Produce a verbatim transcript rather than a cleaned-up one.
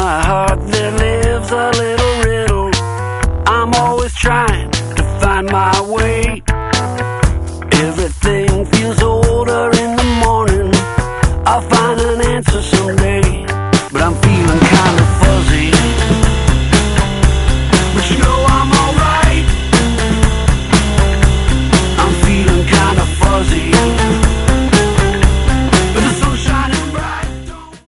my heart there lives a little riddle. I'm always trying to find my way. Everything feels older in the morning. I'll find an answer someday.